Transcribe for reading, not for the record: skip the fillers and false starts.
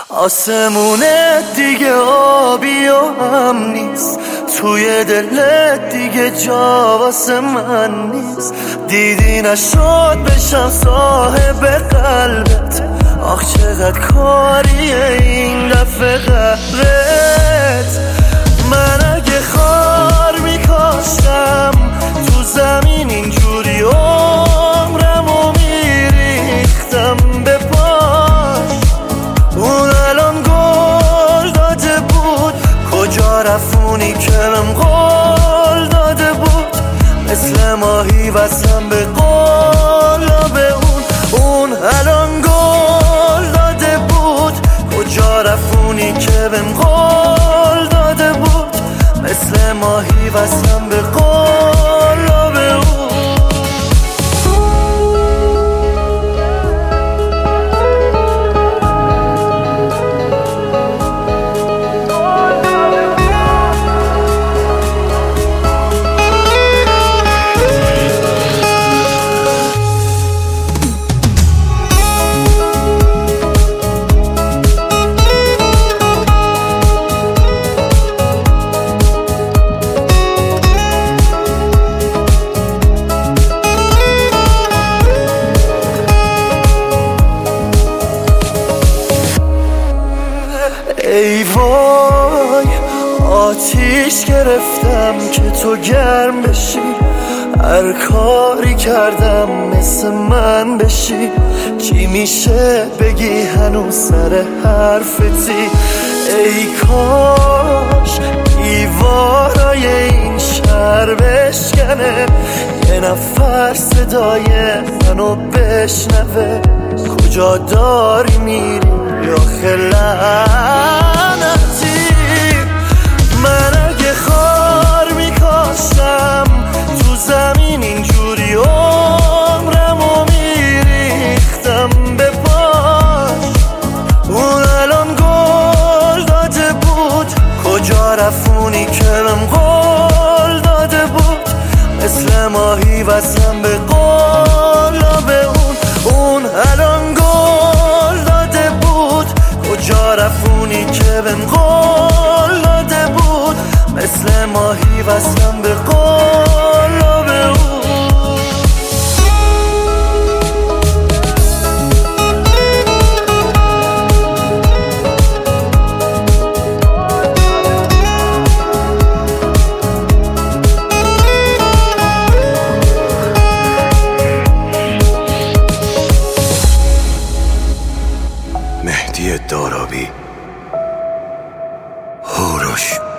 آسمونت دیگه آبی و هم نیست، توی دلت دیگه جا واسه من نیست. دیدی نشد بشم صاحب قلبت، آخ چقدر کاریه این دفعه قهرت. من اگه خار میکاشتم تو زمین اینجوری عمرمو میریختم به پاش. اون الان گل داده بود، کجا رفونی که بهم قول داده بود. مثل ماهی وصلم به قلاب اون الان گل داده بود. کجا رفونی که بهم قول داده بود. مثل ماهی وصلم به قلاب اون. ای وای آتیش گرفتم که تو گرم بشی، هر کاری کردم مثل من بشی. چی میشه بگی هنوز سر حرفتی؟ ای کاش دیوارای این شهر بشکنه، یه نفر صدای منو بشنوه. کجا داری میری یا لعنتی؟ من اگه خار میکاشتم تو زمین اینجوری عمرمو میریختم به پاش. اون الان گل داده بود، کجا رفونی که بهم قول داده بود. مثل ماهی وصلم به قلاب اون الان گل داده بود. کجا رفونی که بهم قول داده بود. مثل ماهی وصلم به قلاب اون. مهدی دارابی، هوروش.